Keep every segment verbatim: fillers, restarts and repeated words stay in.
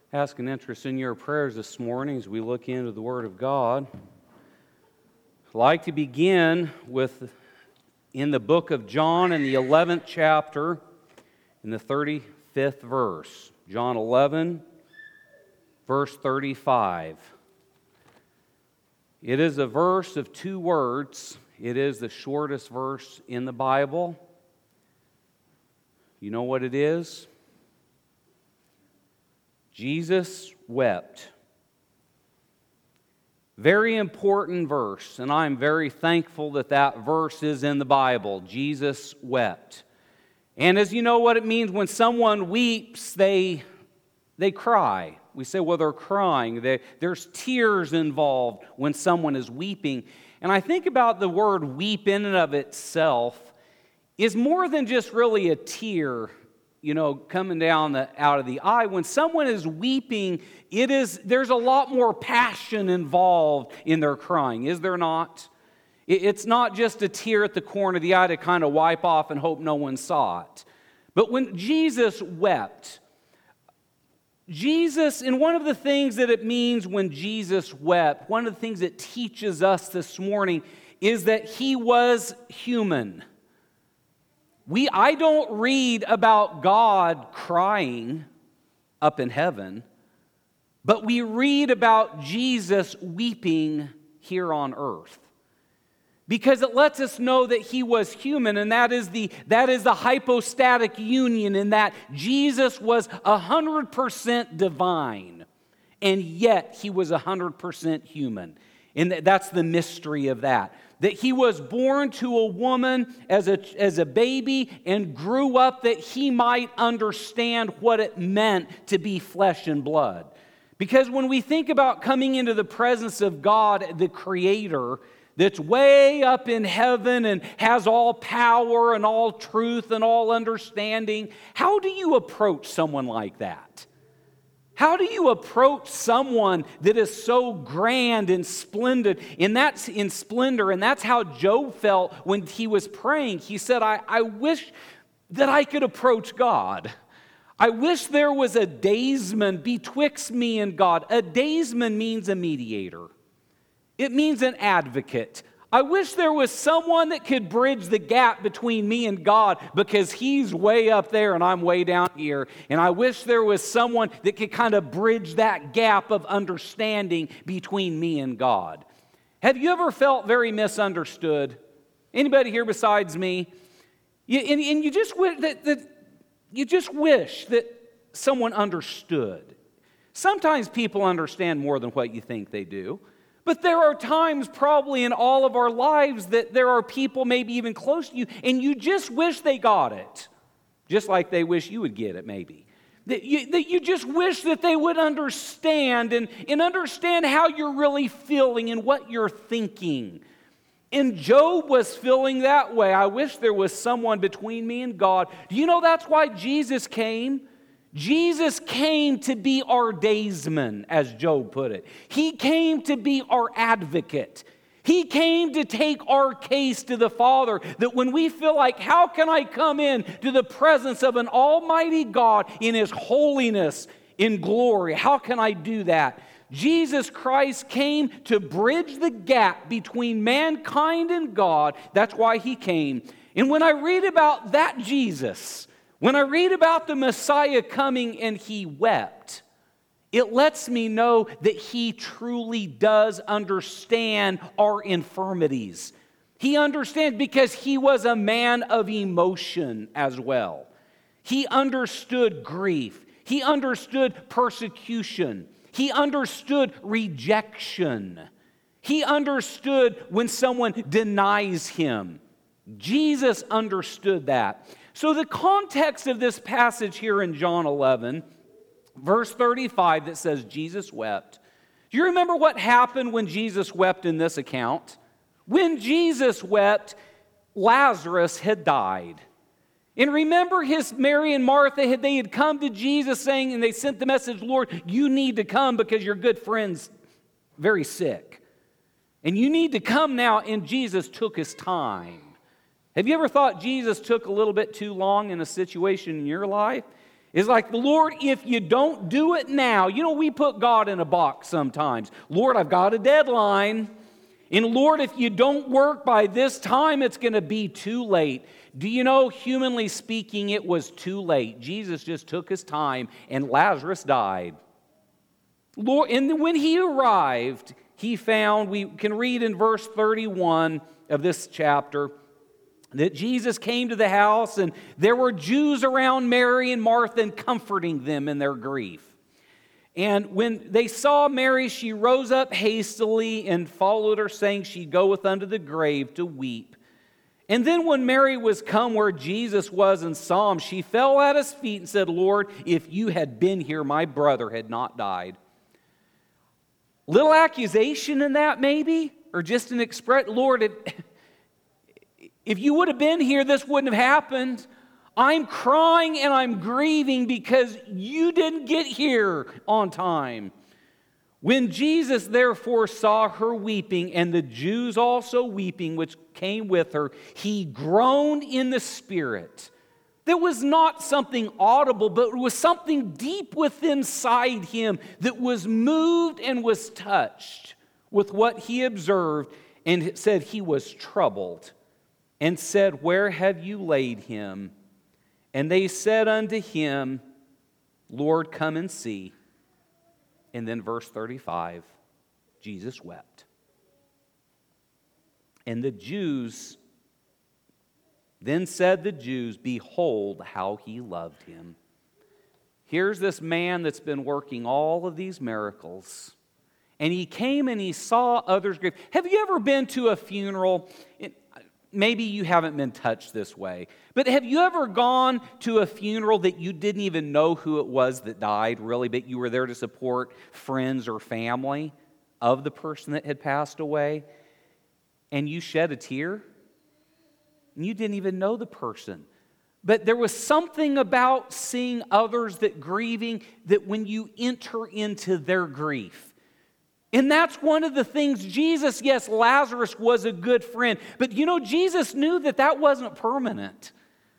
Ask an interest in your prayers this morning as we look into the Word of God. I'd like to begin with in the book of John in the eleventh chapter in the thirty-fifth verse. John eleven, verse thirty-five. It is a verse of two words. It is the shortest verse in the Bible. You know what it is? Jesus wept. Very important verse, and I'm very thankful that that verse is in the Bible. Jesus wept. And as you know what it means when someone weeps, they, they cry. We say, well, they're crying. They, there's tears involved when someone is weeping. And I think about the word weep in and of itself is more than just really a tear, you know, coming down the, out of the eye. When someone is weeping, it is there's a lot more passion involved in their crying, is there not? It, it's not just a tear at the corner of the eye to kind of wipe off and hope no one saw it. But when Jesus wept, Jesus, and one of the things that it means when Jesus wept, one of the things it teaches us this morning is that he was human. We, I don't read about God crying up in heaven, but we read about Jesus weeping here on earth. Because it lets us know that he was human, and that is the, that is the hypostatic union in that Jesus was one hundred percent divine, and yet he was one hundred percent human. And that's the mystery of that. That he was born to a woman as a, as a baby and grew up that he might understand what it meant to be flesh and blood. Because when we think about coming into the presence of God, the Creator, that's way up in heaven and has all power and all truth and all understanding, how do you approach someone like that? How do you approach someone that is so grand and splendid? And that's in splendor, and that's how Job felt when he was praying. He said, I, I wish that I could approach God. I wish there was a daysman betwixt me and God. A daysman means a mediator. It means an advocate. I wish there was someone that could bridge the gap between me and God because he's way up there and I'm way down here. And I wish there was someone that could kind of bridge that gap of understanding between me and God. Have you ever felt very misunderstood? Anybody here besides me? You, and, and you just wish that, that you just wish that someone understood. Sometimes people understand more than what you think they do. But there are times probably in all of our lives that there are people maybe even close to you and you just wish they got it. Just like they wish you would get it maybe. That you, that you just wish that they would understand and, and understand how you're really feeling and what you're thinking. And Job was feeling that way. I wish there was someone between me and God. Do you know that's why Jesus came? Jesus came to be our daysman, as Job put it. He came to be our advocate. He came to take our case to the Father, that when we feel like, how can I come in to the presence of an almighty God in His holiness, in glory? How can I do that? Jesus Christ came to bridge the gap between mankind and God. That's why He came. And when I read about that Jesus, when I read about the Messiah coming and He wept, it lets me know that He truly does understand our infirmities. He understands because He was a man of emotion as well. He understood grief. He understood persecution. He understood rejection. He understood when someone denies Him. Jesus understood that. So the context of this passage here in John eleven, verse thirty-five that says Jesus wept. Do you remember what happened when Jesus wept in this account? When Jesus wept, Lazarus had died. And remember his Mary and Martha, had, they had come to Jesus saying, and they sent the message, Lord, you need to come because your good friend's very sick. And you need to come now, and Jesus took His time. Have you ever thought Jesus took a little bit too long in a situation in your life? It's like, Lord, if you don't do it now, you know, we put God in a box sometimes. Lord, I've got a deadline. And Lord, if you don't work by this time, it's going to be too late. Do you know, humanly speaking, it was too late. Jesus just took his time and Lazarus died. Lord, and when he arrived, he found, we can read in verse thirty-one of this chapter, that Jesus came to the house and there were Jews around Mary and Martha and comforting them in their grief. And when they saw Mary, she rose up hastily and followed her, saying, she goeth unto the grave to weep. And then when Mary was come where Jesus was and saw him, she fell at his feet and said, Lord, if you had been here, my brother had not died. Little accusation in that maybe, or just an express, Lord, it, if you would have been here, this wouldn't have happened. I'm crying and I'm grieving because you didn't get here on time. When Jesus therefore saw her weeping, and the Jews also weeping, which came with her, he groaned in the spirit. There was not something audible, but it was something deep within inside him that was moved and was touched with what he observed, and said he was troubled, and said, where have you laid him? And they said unto him, Lord, come and see. And then verse thirty-five, Jesus wept. And the Jews, then said the Jews, behold how he loved him. Here's this man that's been working all of these miracles. And he came and he saw others grieve. Have you ever been to a funeral? Maybe you haven't been touched this way, but have you ever gone to a funeral that you didn't even know who it was that died, really, but you were there to support friends or family of the person that had passed away, and you shed a tear, and you didn't even know the person? But there was something about seeing others that grieving, that when you enter into their grief, and that's one of the things Jesus, yes, Lazarus was a good friend, but you know, Jesus knew that that wasn't permanent.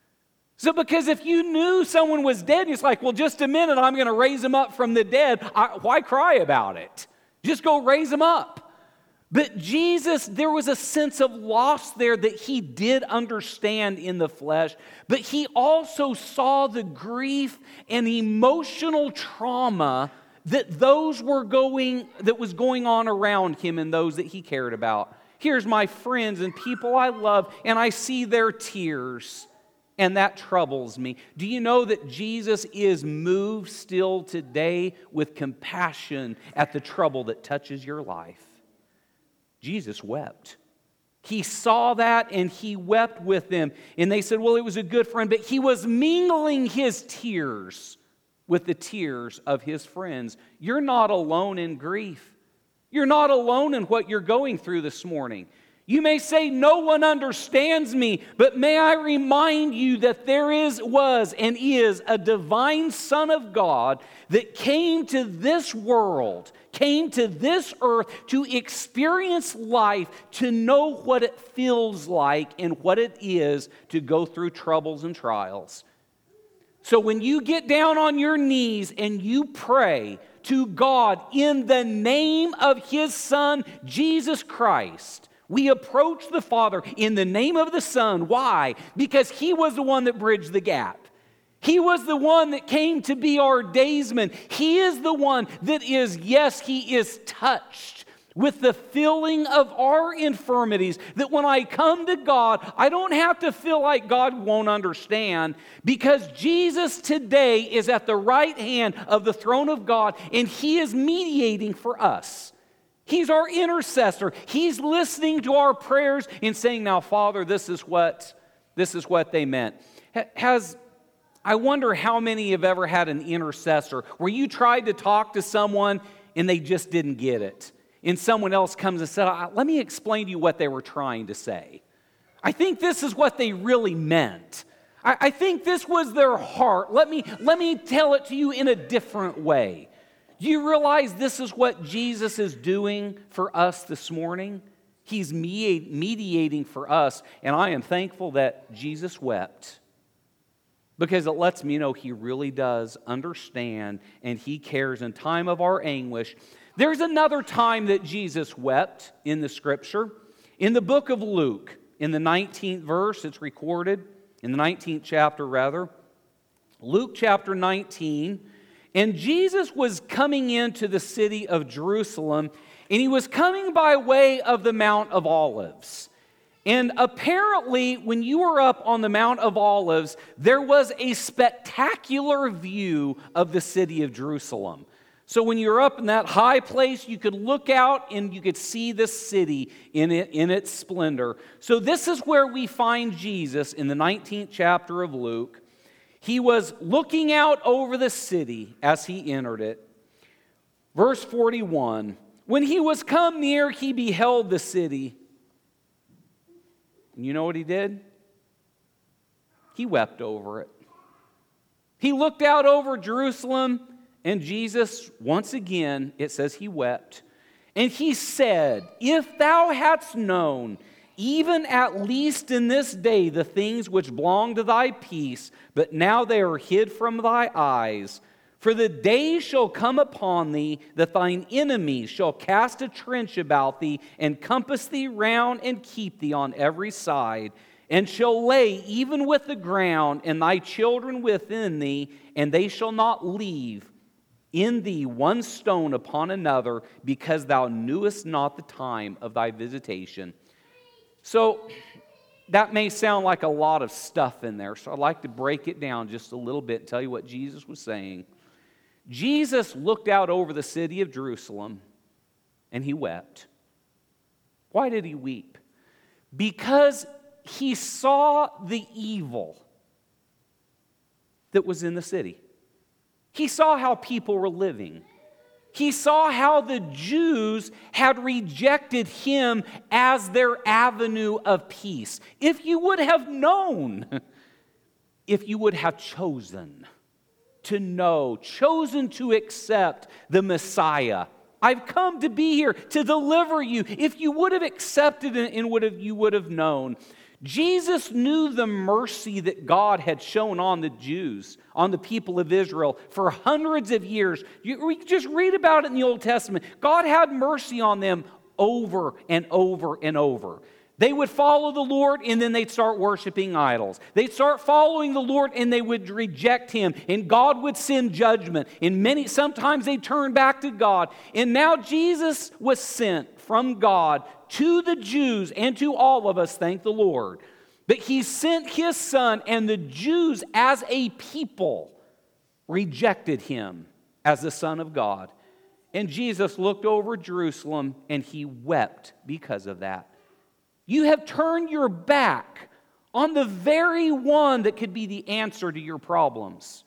So because if you knew someone was dead, it's like, well, just a minute, I'm going to raise him up from the dead. I, why cry about it? Just go raise him up. But Jesus, there was a sense of loss there that he did understand in the flesh, but he also saw the grief and emotional trauma that those were going, that was going on around him and those that he cared about. Here's my friends and people I love, and I see their tears, and that troubles me. Do you know that Jesus is moved still today with compassion at the trouble that touches your life? Jesus wept. He saw that and he wept with them. And they said, well, it was a good friend, but he was mingling his tears with the tears of his friends. You're not alone in grief. You're not alone in what you're going through this morning. You may say, no one understands me, but may I remind you that there is, was, and is a divine Son of God that came to this world, came to this earth to experience life, to know what it feels like and what it is to go through troubles and trials. So when you get down on your knees and you pray to God in the name of His Son, Jesus Christ, we approach the Father in the name of the Son. Why? Because He was the one that bridged the gap. He was the one that came to be our daysman. He is the one that is, yes, He is touched with the feeling of our infirmities, that when I come to God, I don't have to feel like God won't understand, because Jesus today is at the right hand of the throne of God, and He is mediating for us. He's our intercessor. He's listening to our prayers and saying, now, Father, this is what, this is what they meant. Has I wonder how many have ever had an intercessor where you tried to talk to someone and they just didn't get it. And someone else comes and said, let me explain to you what they were trying to say. I think this is what they really meant. I, I think this was their heart. Let me, let me tell it to you in a different way. Do you realize this is what Jesus is doing for us this morning? He's mediating for us, and I am thankful that Jesus wept. because it lets me know He really does understand and He cares in time of our anguish. There's another time that Jesus wept in the Scripture. In the book of Luke, in the nineteenth verse, it's recorded, in the nineteenth chapter rather, Luke chapter nineteen, and Jesus was coming into the city of Jerusalem, and He was coming by way of the Mount of Olives. And apparently, when you were up on the Mount of Olives, there was a spectacular view of the city of Jerusalem. So when you're up in that high place, you could look out and you could see the city in it, in its splendor. So this is where we find Jesus in the nineteenth chapter of Luke. He was looking out over the city as He entered it. Verse forty-one, when He was come near, He beheld the city. And you know what He did? He wept over it. He looked out over Jerusalem. And Jesus, once again, it says He wept. And He said, if thou hadst known, even at least in this day, the things which belong to thy peace, but now they are hid from thy eyes. For the day shall come upon thee, that thine enemies shall cast a trench about thee, and compass thee round, and keep thee on every side, and shall lay even with the ground, and thy children within thee, and they shall not leave in thee one stone upon another, because thou knewest not the time of thy visitation. So that may sound like a lot of stuff in there, so I'd like to break it down just a little bit and tell you what Jesus was saying. Jesus looked out over the city of Jerusalem and He wept. Why did He weep? Because He saw the evil that was in the city. He saw how people were living. He saw how the Jews had rejected Him as their avenue of peace. If you would have known, if you would have chosen to know, chosen to accept the Messiah, I've come to be here to deliver you. If you would have accepted it and would have, you would have known. Jesus knew the mercy that God had shown on the Jews, on the people of Israel for hundreds of years. You, we just read about it in the Old Testament. God had mercy on them over and over and over. They would follow the Lord and then they'd start worshiping idols. They'd start following the Lord and they would reject Him, and God would send judgment. And many, sometimes they'd turn back to God. And now Jesus was sent from God to the Jews and to all of us, thank the Lord. But He sent His Son, and the Jews as a people rejected Him as the Son of God. And Jesus looked over Jerusalem and He wept because of that. You have turned your back on the very one that could be the answer to your problems.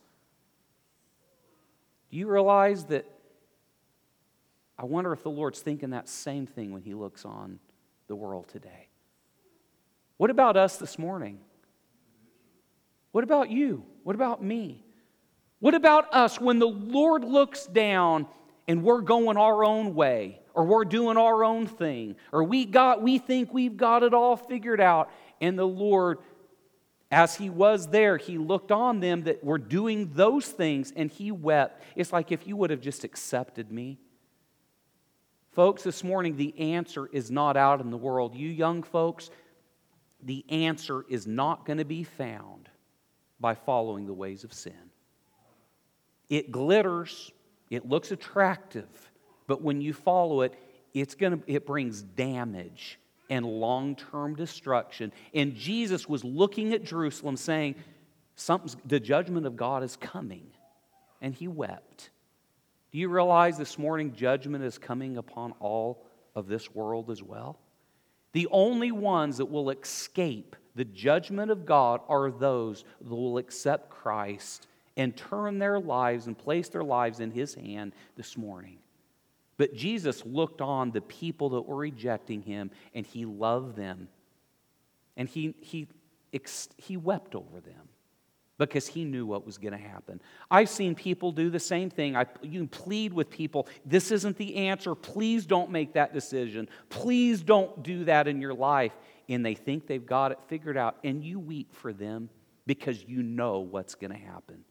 Do you realize that? I wonder if the Lord's thinking that same thing when He looks on the world today. What about us this morning? What about you? What about me? What about us when the Lord looks down and we're going our own way, or we're doing our own thing, or we got we think we've got it all figured out, and the Lord, as He was there, He looked on them that were doing those things and He wept. It's like, if you would have just accepted me. Folks, this morning the answer is not out in the world. You young folks, the answer is not going to be found by following the ways of sin. It glitters, it looks attractive, but when you follow it, it's going to it brings damage and long-term destruction. And Jesus was looking at Jerusalem saying, Something's, the judgment of God is coming. And He wept. Do you realize this morning judgment is coming upon all of this world as well? The only ones that will escape the judgment of God are those that will accept Christ and turn their lives and place their lives in His hand this morning. But Jesus looked on the people that were rejecting Him, and He loved them. And He, he, he wept over them because He knew what was going to happen. I've seen people do the same thing. I, you can plead with people, this isn't the answer. Please don't make that decision. Please don't do that in your life. And they think they've got it figured out, and you weep for them because you know what's going to happen.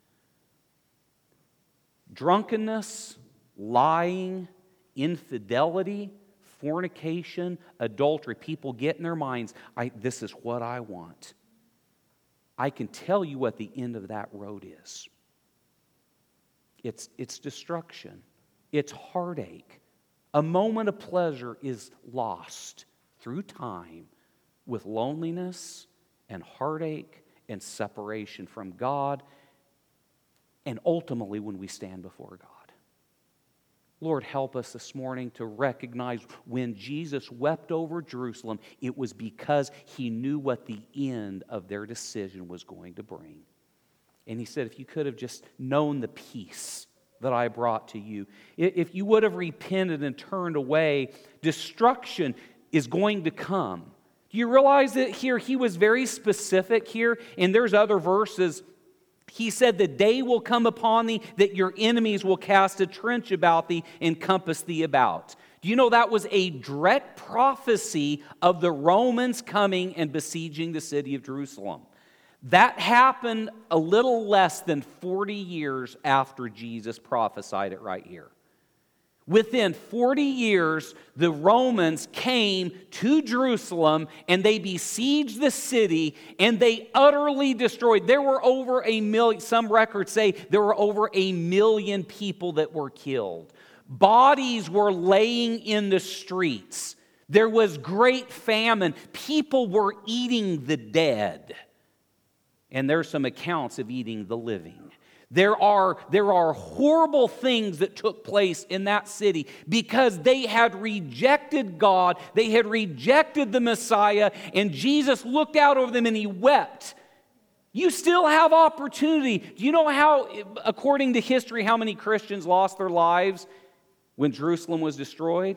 Drunkenness, lying, infidelity, fornication, adultery. People get in their minds, I, this is what I want. I can tell you what the end of that road is. It's, it's destruction. It's heartache. A moment of pleasure is lost through time with loneliness and heartache and separation from God, and ultimately when we stand before God. Lord, help us this morning to recognize when Jesus wept over Jerusalem, it was because he knew what the end of their decision was going to bring. And he said, if you could have just known the peace that I brought to you, if you would have repented and turned away, destruction is going to come. Do you realize that here he was very specific here? And there's other verses. He said, the day will come upon thee that your enemies will cast a trench about thee and compass thee about. Do you know that was a direct prophecy of the Romans coming and besieging the city of Jerusalem? That happened a little less than forty years after Jesus prophesied it right here. Within forty years, the Romans came to Jerusalem and they besieged the city and they utterly destroyed. There were over a million, some records say there were over a million people that were killed. Bodies were laying in the streets. There was great famine. People were eating the dead. And there's some accounts of eating the living. There are, there are horrible things that took place in that city because they had rejected God, they had rejected the Messiah, and Jesus looked out over them and he wept. You still have opportunity. Do you know how, according to history, how many Christians lost their lives when Jerusalem was destroyed?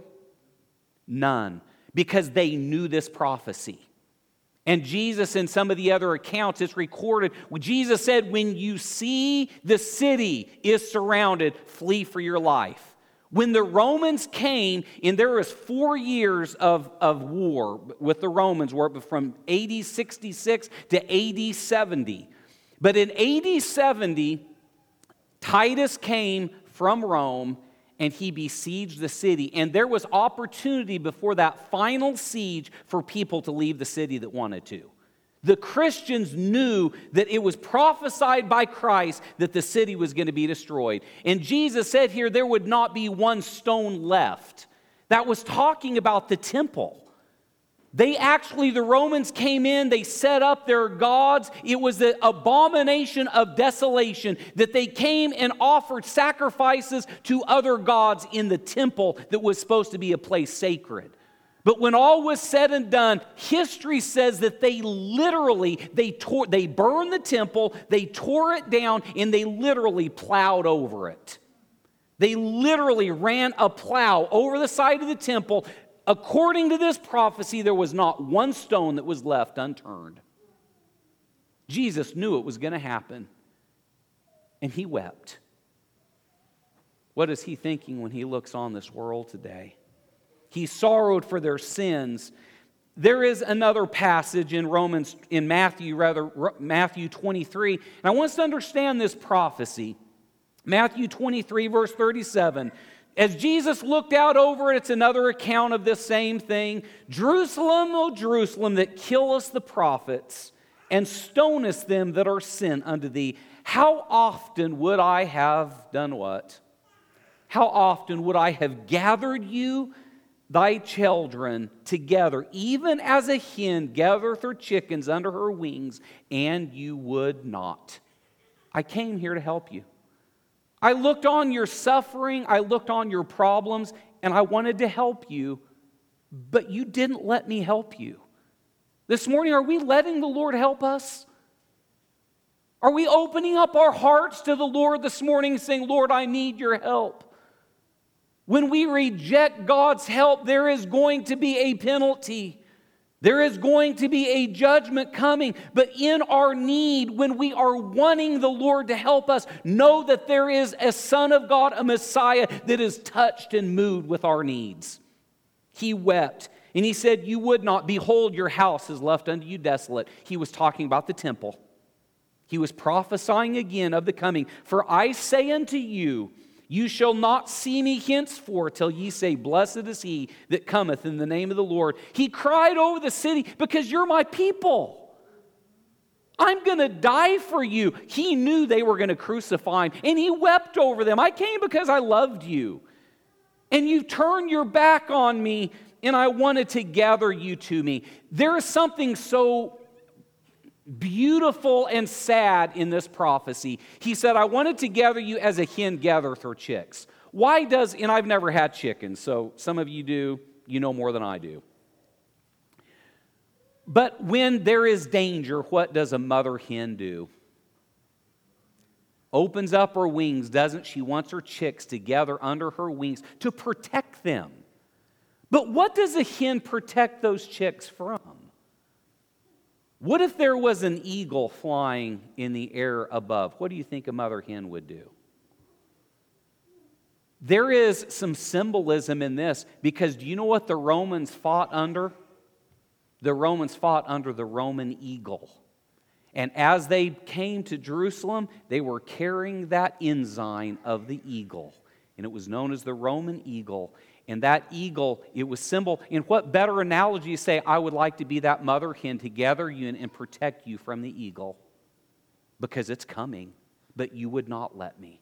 None, because they knew this prophecy. And Jesus, in some of the other accounts, it's recorded. Jesus said, when you see the city is surrounded, flee for your life. When the Romans came, and there was four years of, of war with the Romans, from A D sixty-six to A D seventy. But in A D seventy, Titus came from Rome, and he besieged the city. And there was opportunity before that final siege for people to leave the city that wanted to. The Christians knew that it was prophesied by Christ that the city was going to be destroyed. And Jesus said here there would not be one stone left. That was talking about the temple. They actually, the Romans came in, they set up their gods. It was the abomination of desolation that they came and offered sacrifices to other gods in the temple that was supposed to be a place sacred. But when all was said and done, history says that they literally, they tore, they burned the temple, they tore it down, and they literally plowed over it. They literally ran a plow over the side of the temple. According to this prophecy, there was not one stone that was left unturned. Jesus knew it was going to happen, and he wept. What is he thinking when he looks on this world today? He sorrowed for their sins. There is another passage in Romans, in Matthew, rather, Matthew twenty-three, and I want us to understand this prophecy. Matthew twenty-three, verse thirty-seven. As Jesus looked out over it, it's another account of this same thing. Jerusalem, O Jerusalem, that killest the prophets and stonest them that are sent unto thee. How often would I have done what? How often would I have gathered you, thy children, together, even as a hen gathereth her chickens under her wings, and you would not. I came here to help you. I looked on your suffering, I looked on your problems, and I wanted to help you, but you didn't let me help you. This morning, are we letting the Lord help us? Are we opening up our hearts to the Lord this morning and saying, Lord, I need your help? When we reject God's help, there is going to be a penalty. There is going to be a judgment coming, but in our need, when we are wanting the Lord to help us, know that there is a Son of God, a Messiah, that is touched and moved with our needs. He wept, and he said, you would not, behold, your house is left unto you desolate. He was talking about the temple. He was prophesying again of the coming. For I say unto you, you shall not see me henceforth till ye say, blessed is he that cometh in the name of the Lord. He cried over the city, because you're my people. I'm going to die for you. He knew they were going to crucify him, and he wept over them. I came because I loved you. And you turned your back on me, and I wanted to gather you to me. There is something so beautiful and sad in this prophecy. He said, I wanted to gather you as a hen gathereth her chicks. Why does, and I've never had chickens, so some of you do, you know more than I do. But when there is danger, what does a mother hen do? Opens up her wings, doesn't she? Wants her chicks to gather under her wings to protect them. But what does a hen protect those chicks from? What if there was an eagle flying in the air above? What do you think a mother hen would do? There is some symbolism in this, because do you know what the Romans fought under? The Romans fought under the Roman eagle. And as they came to Jerusalem, they were carrying that ensign of the eagle. And it was known as the Roman eagle. And that eagle, it was symbol. And what better analogy to say, I would like to be that mother hen to gather you and, and protect you from the eagle. Because it's coming, but you would not let me.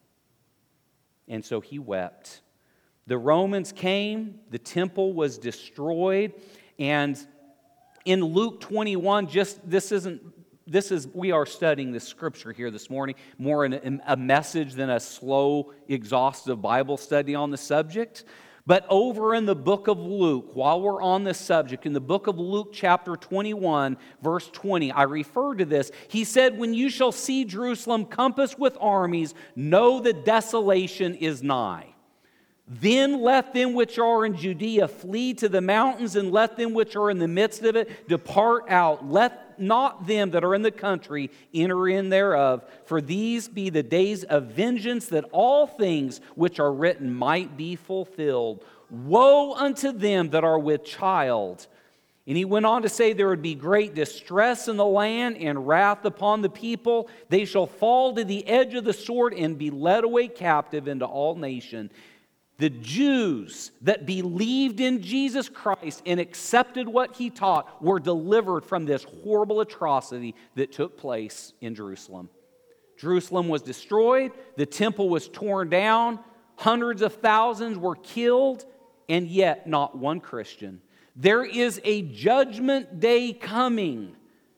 And so he wept. The Romans came, the temple was destroyed, and in Luke twenty-one, just this isn't, this is, we are studying the scripture here this morning, more in a message than a slow, exhaustive Bible study on the subject. But over in the book of Luke, while we're on this subject, in the book of Luke chapter twenty-one, verse twenty, I refer to this. He said, when you shall see Jerusalem compassed with armies, know that desolation is nigh. Then let them which are in Judea flee to the mountains, and let them which are in the midst of it depart out. Let not them that are in the country enter in thereof, for these be the days of vengeance, that all things which are written might be fulfilled. Woe unto them that are with child. And he went on to say, there would be great distress in the land and wrath upon the people. They shall fall to the edge of the sword and be led away captive into all nations. The Jews that believed in Jesus Christ and accepted what he taught were delivered from this horrible atrocity that took place in Jerusalem. Jerusalem was destroyed, the temple was torn down, hundreds of thousands were killed, and yet not one Christian. There is a judgment day coming.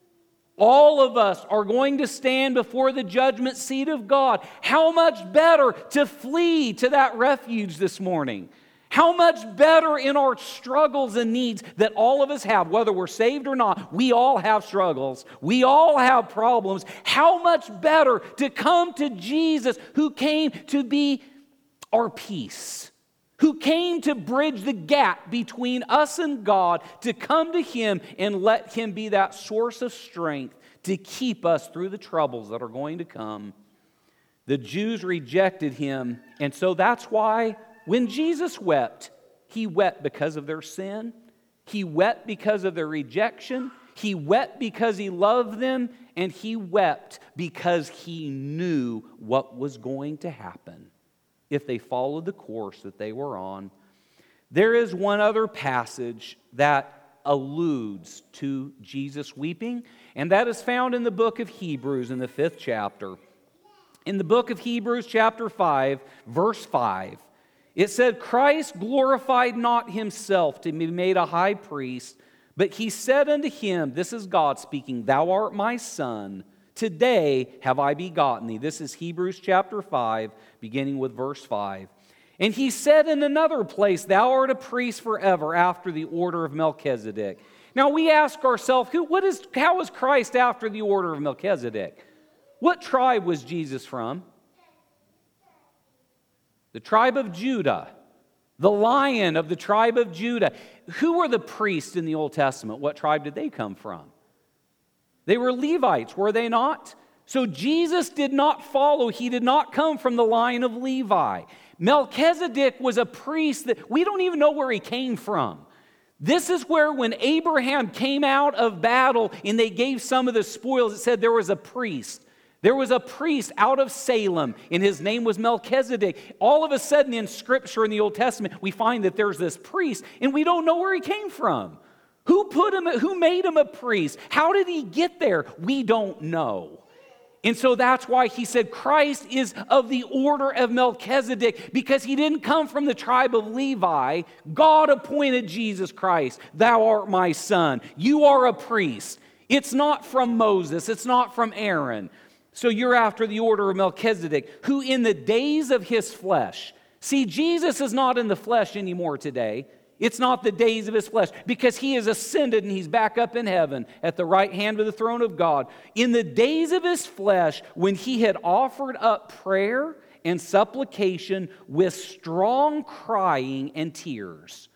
All of us are going to stand before the judgment seat of God. How much better to flee to that refuge this morning? How much better in our struggles and needs that all of us have, whether we're saved or not, we all have struggles. We all have problems. How much better to come to Jesus, who came to be our peace, who came to bridge the gap between us and God, to come to him and let him be that source of strength to keep us through the troubles that are going to come. The Jews rejected him, and so that's why when Jesus wept, he wept because of their sin. He wept because of their rejection. He wept because he loved them, and he wept because he knew what was going to happen if they followed the course that they were on. There is one other passage that alludes to Jesus weeping, and that is found in the book of Hebrews in the fifth chapter. In the book of Hebrews chapter five, verse five, it said, Christ glorified not himself to be made a high priest, but he said unto him, this is God speaking, thou art my son, today have I begotten thee. This is Hebrews chapter five, beginning with verse five. And he said in another place, thou art a priest forever after the order of Melchizedek. Now we ask ourselves, who, what is, how is Christ after the order of Melchizedek? What tribe was Jesus from? The tribe of Judah. The Lion of the tribe of Judah. Who were the priests in the Old Testament? What tribe did they come from? They were Levites, were they not? So Jesus did not follow, he did not come from the line of Levi. Melchizedek was a priest that we don't even know where he came from. This is where when Abraham came out of battle and they gave some of the spoils, it said there was a priest There was a priest out of Salem, and his name was Melchizedek. All of a sudden in Scripture in the Old Testament, we find that there's this priest, and we don't know where he came from. Who put him, who made him a priest? How did he get there? We don't know. And so that's why he said Christ is of the order of Melchizedek, because he didn't come from the tribe of Levi. God appointed Jesus Christ. Thou art my son. You are a priest. It's not from Moses. It's not from Aaron. So you're after the order of Melchizedek, who in the days of his flesh. See, Jesus is not in the flesh anymore today. It's not the days of his flesh, because he is ascended and he's back up in heaven at the right hand of the throne of God. In the days of his flesh, when he had offered up prayer and supplication with strong crying and tears.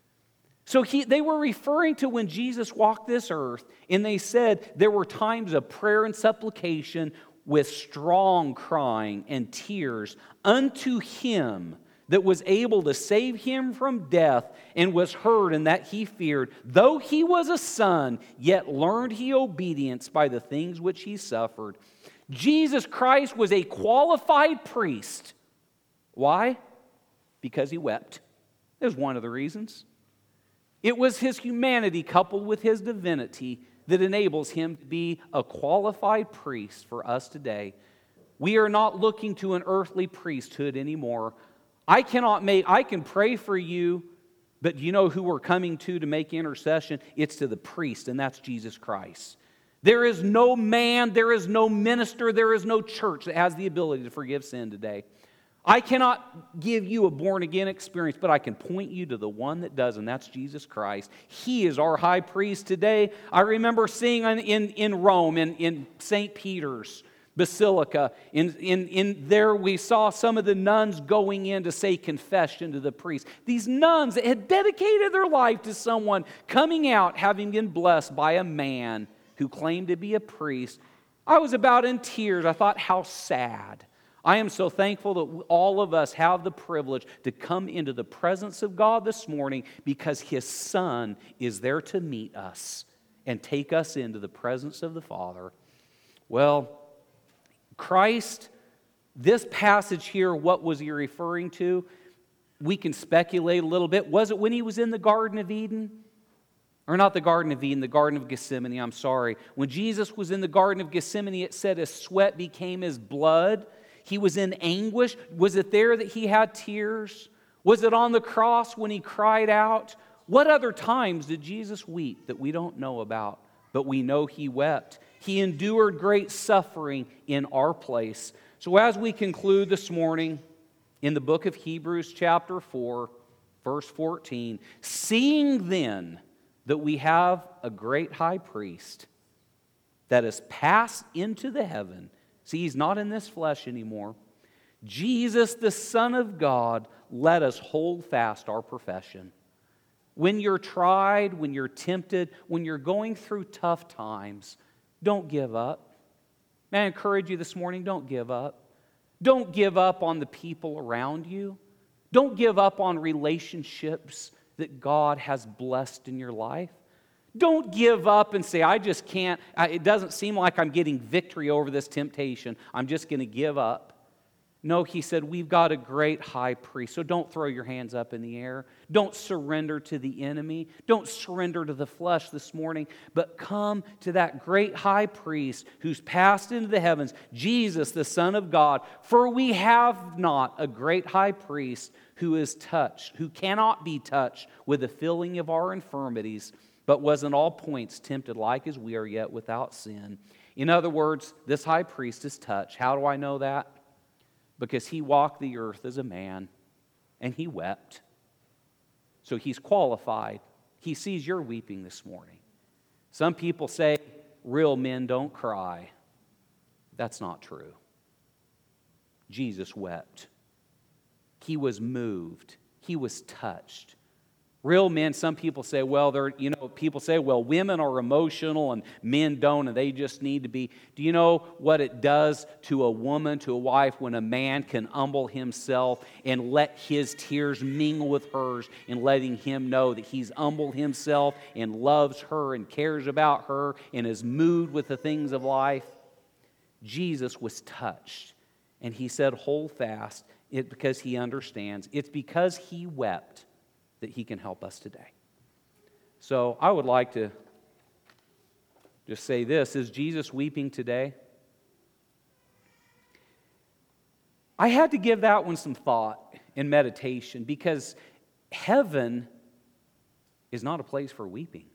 So he, they were referring to when Jesus walked this earth, and they said there were times of prayer and supplication with strong crying and tears unto him that was able to save him from death, and was heard, and that he feared. Though he was a son, yet learned he obedience by the things which he suffered. Jesus Christ was a qualified priest. Why? Because he wept. There's one of the reasons. It was his humanity coupled with his divinity that enables him to be a qualified priest for us today. We are not looking to an earthly priesthood anymore. I cannot make, I can pray for you, but you know who we're coming to to make intercession? It's to the priest, and that's Jesus Christ. There is no man, there is no minister, there is no church that has the ability to forgive sin today. I cannot give you a born-again experience, but I can point you to the one that does, and that's Jesus Christ. He is our high priest today. I remember seeing in, in, in Rome, in, in Saint Peter's Basilica, in, in, in there we saw some of the nuns going in to say confession to the priest. These nuns that had dedicated their life to someone coming out having been blessed by a man who claimed to be a priest. I was about in tears. I thought, how sad. I am so thankful that all of us have the privilege to come into the presence of God this morning, because His Son is there to meet us and take us into the presence of the Father. Well, Christ, this passage here, what was He referring to? We can speculate a little bit. Was it when He was in the Garden of Eden? Or not the Garden of Eden, the Garden of Gethsemane, I'm sorry. When Jesus was in the Garden of Gethsemane, it said His sweat became His blood. He was in anguish. Was it there that He had tears? Was it on the cross when He cried out? What other times did Jesus weep that we don't know about, but we know He wept? He endured great suffering in our place. So as we conclude this morning in the book of Hebrews chapter four, verse fourteen, seeing then that we have a great high priest that has passed into the heaven. See, He's not in this flesh anymore. Jesus, the Son of God, let us hold fast our profession. When you're tried, when you're tempted, when you're going through tough times, don't give up. May I encourage you this morning, don't give up. Don't give up on the people around you. Don't give up on relationships that God has blessed in your life. Don't give up and say, I just can't, it doesn't seem like I'm getting victory over this temptation. I'm just going to give up. No, He said, we've got a great high priest. So don't throw your hands up in the air. Don't surrender to the enemy. Don't surrender to the flesh this morning. But come to that great high priest who's passed into the heavens, Jesus, the Son of God. For we have not a great high priest who is touched, who cannot be touched with the feeling of our infirmities, but was in all points tempted like as we are, yet without sin. In other words, this high priest is touched. How do I know that? Because He walked the earth as a man, and He wept. So He's qualified. He sees your weeping this morning. Some people say, real men don't cry. That's not true. Jesus wept. He was moved. He was touched. Real men, some people say, well, they're, you know, people say, well, women are emotional and men don't, and they just need to be. Do you know what it does to a woman, to a wife, when a man can humble himself and let his tears mingle with hers and letting him know that he's humbled himself and loves her and cares about her and is moved with the things of life? Jesus was touched. And he said, hold fast, it because he understands. It's because he wept that he can help us today. So I would like to just say this. Is Jesus weeping today? I had to give that one some thought and meditation because heaven is not a place for weeping.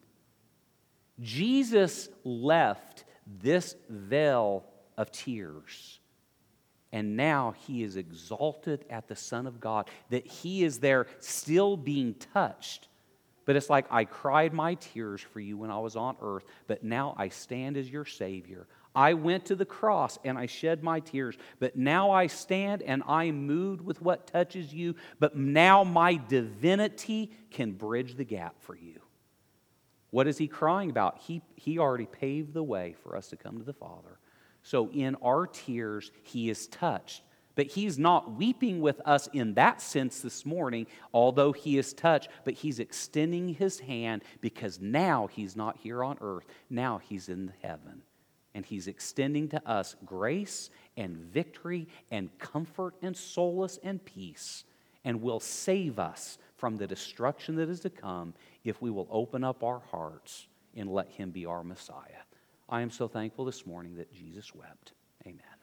Jesus left this veil of tears, and now he is exalted at the Son of God, that he is there still being touched. But it's like, I cried my tears for you when I was on earth, but now I stand as your Savior. I went to the cross and I shed my tears, but now I stand and I'm moved with what touches you, but now my divinity can bridge the gap for you. What is he crying about? He, he already paved the way for us to come to the Father. So in our tears, he is touched. But he's not weeping with us in that sense this morning, although he is touched, but he's extending his hand because now he's not here on earth. Now he's in heaven. And he's extending to us grace and victory and comfort and solace and peace, and will save us from the destruction that is to come if we will open up our hearts and let him be our Messiah. I am so thankful this morning that Jesus wept. Amen.